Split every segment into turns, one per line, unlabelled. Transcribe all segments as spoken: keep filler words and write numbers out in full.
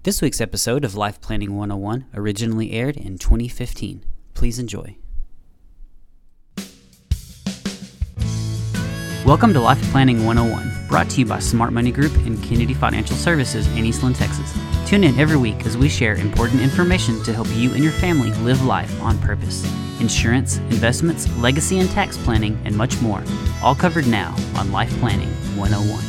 This week's episode of Life Planning one oh one originally aired in twenty fifteen. Please enjoy. Welcome to Life Planning one oh one, brought to you by Smart Money Group and Kennedy Financial Services in Eastland, Texas. Tune in every week as we share important information to help you and your family live life on purpose. Insurance, investments, legacy and tax planning, and much more. All covered now on Life Planning one oh one.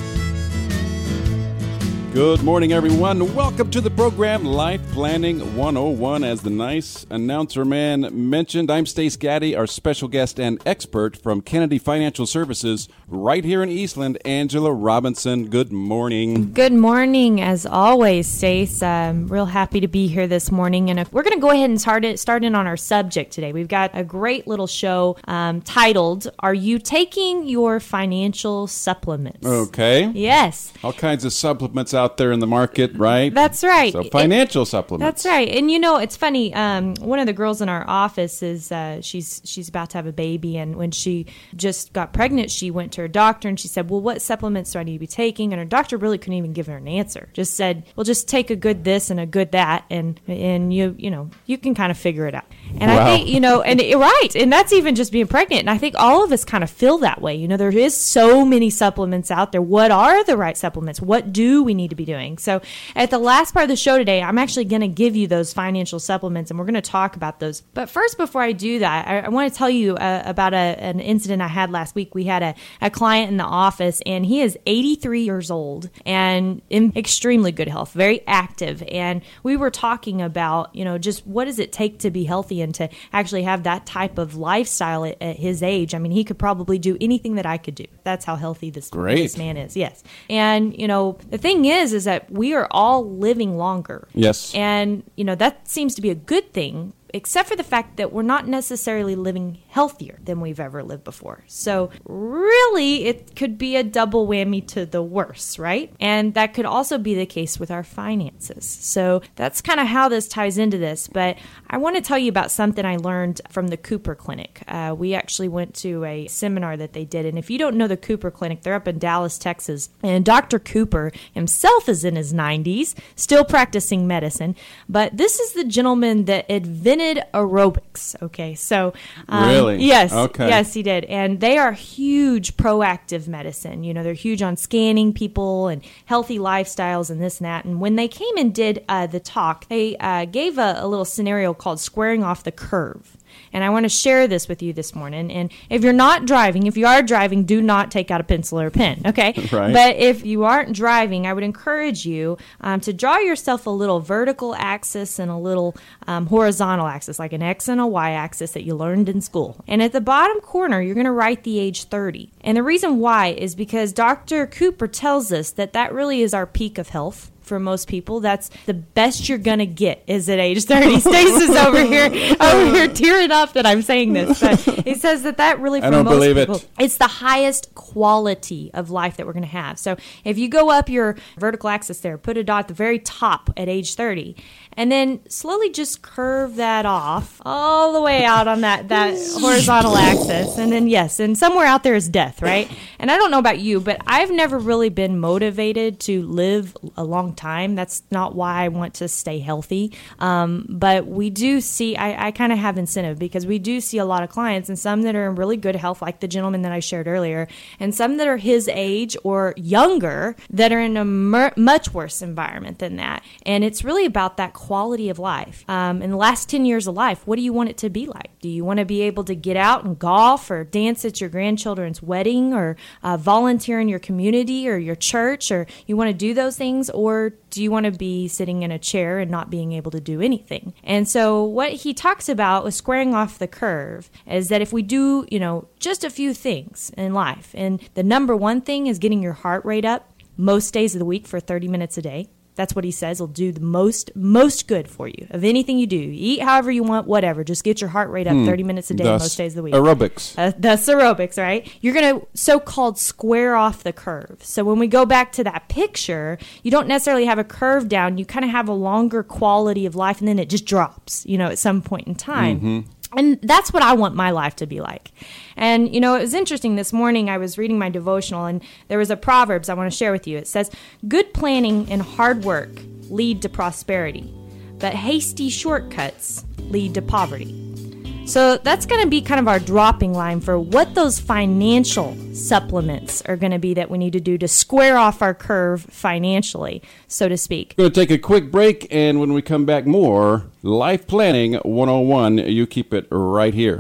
Good morning, everyone. Welcome to the program Life Planning one oh one. As the nice announcer man mentioned, I'm Stace Gaddy, our special guest and expert from Kennedy Financial Services right here in Eastland, Angela Robinson. Good morning.
Good morning, as always, Stace. I'm real happy to be here this morning, and we're going to go ahead and start it, start in on our subject today. We've got a great little show um, titled, Are You Taking Your Financial Supplements?
Okay.
Yes.
All kinds of supplements out there in the market, right?
That's right.
So financial it, supplements.
That's right. And you know, it's funny. Um, one of the girls in our office is uh, she's she's about to have a baby, and when she just got pregnant, she went to her doctor and she said, "Well, what supplements do I need to be taking?" And her doctor really couldn't even give her an answer. Just said, "Well, just take a good this and a good that, and and you you know you can kind of figure it out." And wow. I think you know, and it, right, and that's even just being pregnant. And I think all of us kind of feel that way. You know, there is so many supplements out there. What are the right supplements? What do we need to be doing? So at the last part of the show today, I'm actually going to give you those financial supplements, and we're going to talk about those. But first, before I do that, I, I want to tell you uh, about a, an incident I had last week. We had a, a client in the office, and he is eighty-three years old and in extremely good health, very active. And we were talking about, you know, just what does it take to be healthy and to actually have that type of lifestyle at, at his age. I mean, he could probably do anything that I could do. That's how healthy this, this man is. Yes. And, you know, the thing is, is that we are all living longer.
Yes.
And, you know, that seems to be a good thing, except for the fact that we're not necessarily living healthier than we've ever lived before. So really, it could be a double whammy to the worse, right? And that could also be the case with our finances. So that's kind of how this ties into this. But I want to tell you about something I learned from the Cooper Clinic. Uh, we actually went to a seminar that they did. And if you don't know the Cooper Clinic, they're up in Dallas, Texas. And Doctor Cooper himself is in his nineties, still practicing medicine. But this is the gentleman that invented aerobics. Okay, so um,
really,
yes,
okay.
yes, he did, and they are huge proactive medicine. You know, they're huge on scanning people and healthy lifestyles and this and that. And when they came and did uh, the talk, they uh, gave a, a little scenario called squaring off the curve. And I want to share this with you this morning. And if you're not driving, if you are driving, do not take out a pencil or a pen, okay?
Right.
But if you aren't driving, I would encourage you um, to draw yourself a little vertical axis and a little um, horizontal axis, like an X and a Y axis that you learned in school. And at the bottom corner, you're going to write the age thirty. And the reason why is because Doctor Cooper tells us that that really is our peak of health. For most people, that's the best you're gonna get is at age thirty. Stace is over here, over here tearing up that I'm saying this, but he says that that really, for
I don't
most
believe
people,
it.
it's the highest quality of life that we're gonna have. So if you go up your vertical axis there, put a dot at the very top at age thirty, and then slowly just curve that off all the way out on that that horizontal axis, and then yes, and somewhere out there is death, right? And I don't know about you, but I've never really been motivated to live a long time. That's not why I want to stay healthy. Um, but we do see, I, I kind of have incentive because we do see a lot of clients, and some that are in really good health, like the gentleman that I shared earlier, and some that are his age or younger that are in a mer- much worse environment than that. And it's really about that quality of life. Um, in the last ten years of life, what do you want it to be like? Do you want to be able to get out and golf or dance at your grandchildren's wedding or uh, volunteer in your community or your church, or you want to do those things? Or do you want to be sitting in a chair and not being able to do anything? And so what he talks about with squaring off the curve is that if we do, you know, just a few things in life, and the number one thing is getting your heart rate up most days of the week for thirty minutes a day. That's what he says will do the most most good for you of anything you do. Eat however you want, whatever. Just get your heart rate up hmm. thirty minutes a day
Thus
most days of the week.
Aerobics.
Uh, that's aerobics, right? You're going to so-called square off the curve. So when we go back to that picture, you don't necessarily have a curve down. You kind of have a longer quality of life, and then it just drops, you know, at some point in time.
Mm-hmm.
And that's what I want my life to be like. And, you know, it was interesting. This morning I was reading my devotional, and there was a Proverbs I want to share with you. It says, good planning and hard work lead to prosperity, but hasty shortcuts lead to poverty. So that's going to be kind of our dropping line for what those financial supplements are going to be that we need to do to square off our curve financially, so to speak.
We're going to take a quick break, and when we come back, more Life Planning one oh one. You keep it right here.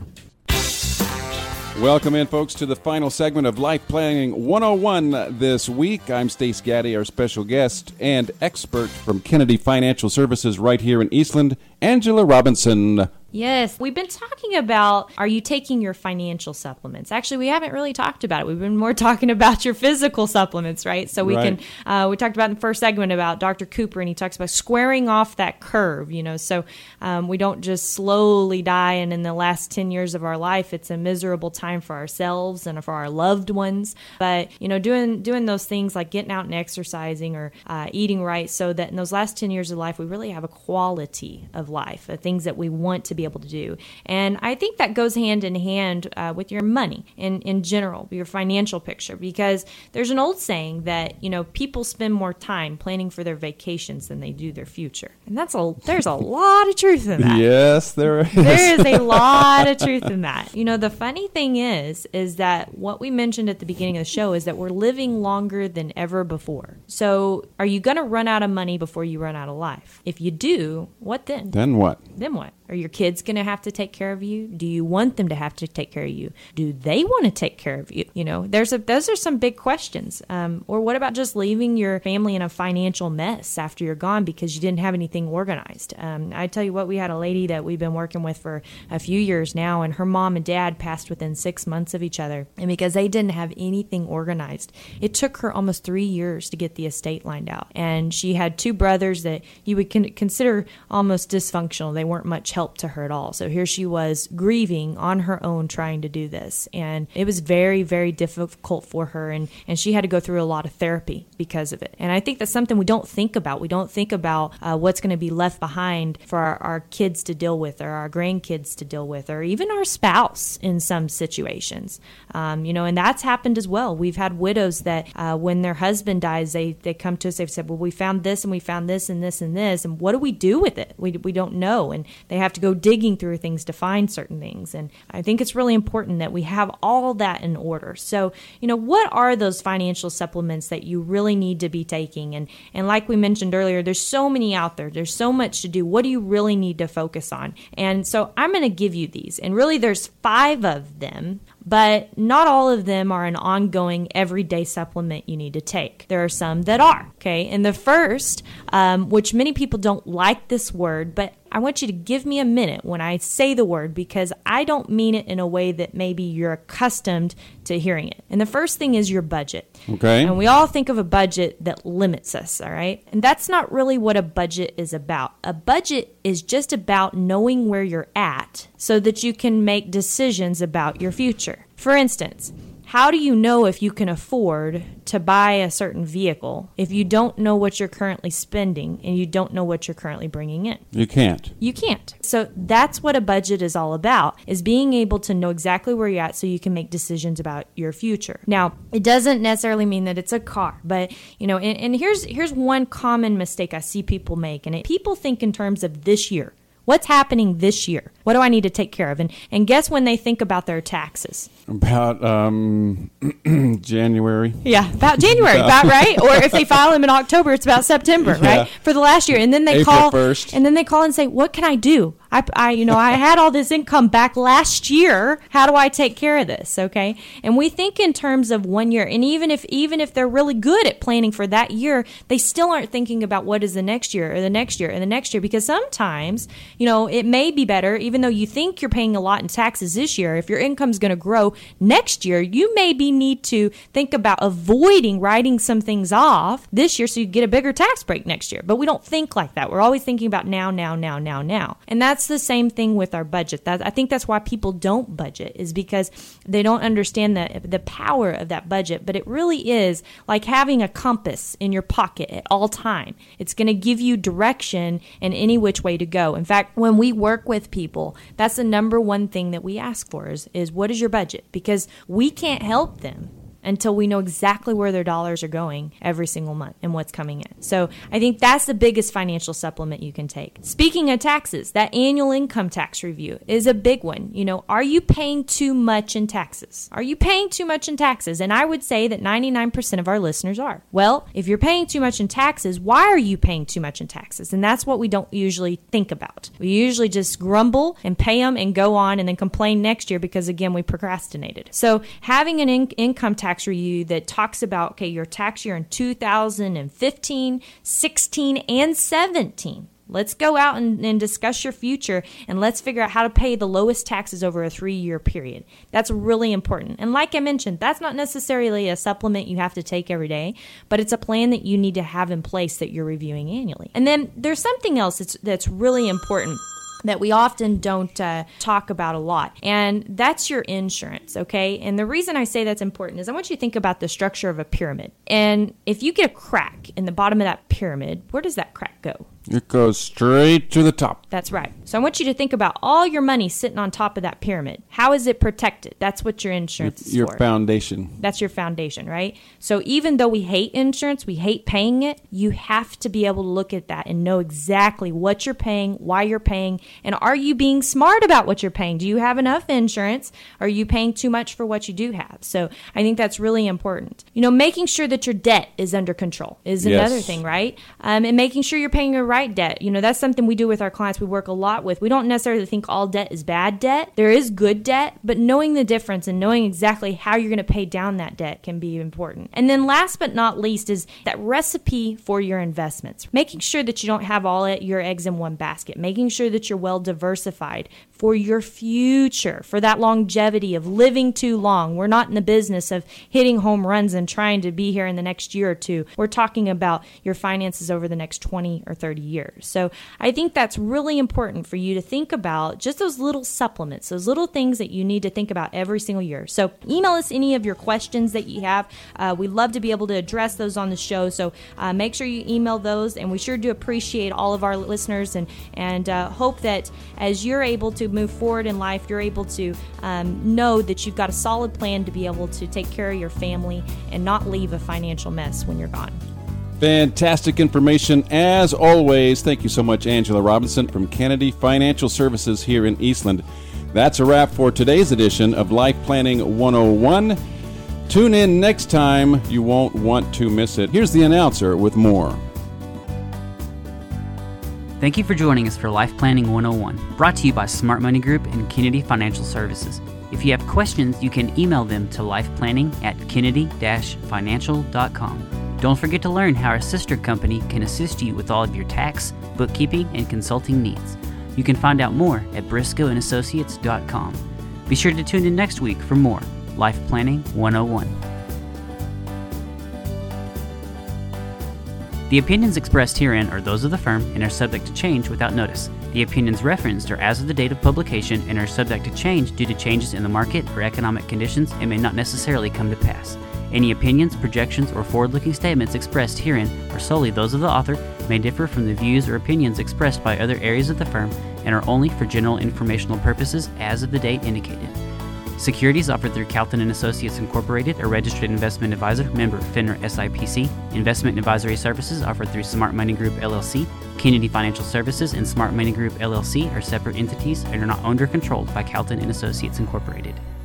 Welcome in, folks, to the final segment of Life Planning one oh one this week. I'm Stace Gaddy, our special guest and expert from Kennedy Financial Services right here in Eastland, Angela Robinson.
Yes, we've been talking about, are you taking your financial supplements? Actually, we haven't really talked about it. We've been more talking about your physical supplements, right? So we
right.
can, uh, we talked about in the first segment about Doctor Cooper, and he talks about squaring off that curve, you know, so um, we don't just slowly die, and in the last ten years of our life, it's a miserable time for ourselves and for our loved ones. But, you know, doing doing those things like getting out and exercising or uh, eating right, so that in those last ten years of life, we really have a quality of life, the things that we want to be able to do. And I think that goes hand in hand uh, with your money in, in general, your financial picture, because there's an old saying that, you know, people spend more time planning for their vacations than they do their future. And that's a, there's a lot of truth in that.
Yes, there is.
There is a lot of truth in that. You know, the funny thing is, is that what we mentioned at the beginning of the show is that we're living longer than ever before. So are you going to run out of money before you run out of life? If you do, what then?
Then what?
Then what? Are your kids going to have to take care of you? Do you want them to have to take care of you? Do they want to take care of you? You know, there's a, those are some big questions. Um, or what about just leaving your family in a financial mess after you're gone because you didn't have anything organized? Um, I tell you what, we had a lady that we've been working with for a few years now, and her mom and dad passed within six months of each other. And because they didn't have anything organized, it took her almost three years to get the estate lined out. And she had two brothers that you would con- consider almost dysfunctional. They weren't much help to her at all. So here she was grieving on her own trying to do this. And it was very, very difficult for her. And, and she had to go through a lot of therapy because of it. And I think that's something we don't think about. We don't think about uh, what's going to be left behind for our, our kids to deal with, or our grandkids to deal with, or even our spouse in some situations. Um, you know, and that's happened as well. We've had widows that uh, when their husband dies, they, they come to us, they've said, well, we found this and we found this and this and this. And what do we do with it? We, we don't know. And they have to go digging through things to find certain things. And I think it's really important that we have all that in order. So, you know, what are those financial supplements that you really need to be taking? And, and like we mentioned earlier, there's so many out there. There's so much to do. What do you really need to focus on? And so I'm going to give you these. And really there's five of them, but not all of them are an ongoing everyday supplement you need to take. There are some that are, okay? And the first, um, which many people don't like this word, but I want you to give me a minute when I say the word, because I don't mean it in a way that maybe you're accustomed to hearing it. And the first thing is your budget.
Okay.
And we all think of a budget that limits us, all right? And that's not really what a budget is about. A budget is just about knowing where you're at so that you can make decisions about your future. For instance, how do you know if you can afford to buy a certain vehicle if you don't know what you're currently spending and you don't know what you're currently bringing in?
You can't.
You can't. So that's what a budget is all about, is being able to know exactly where you're at so you can make decisions about your future. Now, it doesn't necessarily mean that it's a car, but, you know, and, and here's here's one common mistake I see people make, and it, people think in terms of this year. What's happening this year? What do I need to take care of? And and guess when they think about their taxes?
About um, January.
Yeah, about January, about right. Or if they file them in October, it's about September,
Yeah.
right? For the last year, and then they
April
call
first.
and then they call and say, "What can I do? I, I, you know, I had all this income back last year. How do I take care of this?" Okay, and we think in terms of one year, and even if even if they're really good at planning for that year, they still aren't thinking about what is the next year or the next year and the next year, because sometimes, you know, it may be better, even though you think you're paying a lot in taxes this year, if your income's going to grow next year, you maybe need to think about avoiding writing some things off this year so you get a bigger tax break next year. But we don't think like that. We're always thinking about now, now, now, now, now. And that's the same thing with our budget. That, I think that's why people don't budget, is because they don't understand the, the power of that budget. But it really is like having a compass in your pocket at all time. It's going to give you direction in any which way to go. In fact, when we work with people, that's the number one thing that we ask for is, is what is your budget? Because we can't help them until we know exactly where their dollars are going every single month and what's coming in. So I think that's the biggest financial supplement you can take. Speaking of taxes, that annual income tax review is a big one. You know, are you paying too much in taxes? Are you paying too much in taxes? And I would say that ninety-nine percent of our listeners are. Well, if you're paying too much in taxes, why are you paying too much in taxes? And that's what we don't usually think about. We usually just grumble and pay them and go on and then complain next year because, again, we procrastinated. So having an in- income tax review that talks about, okay, your tax year in two thousand fifteen, sixteen, and seventeen. Let's go out and, and discuss your future, and let's figure out how to pay the lowest taxes over a three-year period. That's really important. And like I mentioned, that's not necessarily a supplement you have to take every day, but it's a plan that you need to have in place that you're reviewing annually. And then there's something else that's, that's really important that we often don't uh, talk about a lot, and that's your insurance, okay? And the reason I say that's important is I want you to think about the structure of a pyramid. And if you get a crack in the bottom of that pyramid, where does that crack go?
It goes straight to the top.
That's right. So I want you to think about all your money sitting on top of that pyramid. How is it protected? That's what your insurance
your,
is
your
for. Your
foundation.
That's your foundation, right? So even though we hate insurance, we hate paying it, you have to be able to look at that and know exactly what you're paying, why you're paying, and are you being smart about what you're paying? Do you have enough insurance? Are you paying too much for what you do have? So I think that's really important. You know, making sure that your debt is under control is
Yes.
another thing, right? Um, and making sure you're paying your right debt. You know, that's something we do with our clients we work a lot with. We don't necessarily think all debt is bad debt. There is good debt, but knowing the difference and knowing exactly how you're going to pay down that debt can be important. And then last but not least is that recipe for your investments. Making sure that you don't have all your eggs in one basket. Making sure that you're well diversified for your future, for that longevity of living too long. We're not in the business of hitting home runs and trying to be here in the next year or two. We're talking about your finances over the next twenty or thirty years. So I think that's really important for you to think about just those little supplements, those little things that you need to think about every single year. So email us any of your questions that you have. Uh, we love to be able to address those on the show. So uh, make sure you email those, and we sure do appreciate all of our listeners and, and uh, hope that as you're able to move forward in life, you're able to um, know that you've got a solid plan to be able to take care of your family and not leave a financial mess when you're gone.
Fantastic information as always. Thank you so much, Angela Robinson from Kennedy Financial Services here in Eastland. That's a wrap for today's edition of Life Planning one oh one. Tune in next time. You won't want to miss it. Here's the announcer with more.
Thank you for joining us for Life Planning one oh one, brought to you by Smart Money Group and Kennedy Financial Services. If you have questions, you can email them to lifeplanning at kennedy dash financial dot com. Don't forget to learn how our sister company can assist you with all of your tax, bookkeeping, and consulting needs. You can find out more at briscoe and associates dot com. Be sure to tune in next week for more Life Planning one oh one. The opinions expressed herein are those of the firm and are subject to change without notice. The opinions referenced are as of the date of publication and are subject to change due to changes in the market or economic conditions and may not necessarily come to pass. Any opinions, projections, or forward-looking statements expressed herein are solely those of the author, may differ from the views or opinions expressed by other areas of the firm, and are only for general informational purposes as of the date indicated. Securities offered through Calton and Associates Incorporated, a registered investment advisor, member FINRA S I P C. Investment advisory services offered through Smart Money Group L L C. Kennedy Financial Services and Smart Money Group L L C are separate entities and are not owned or controlled by Calton and Associates Incorporated.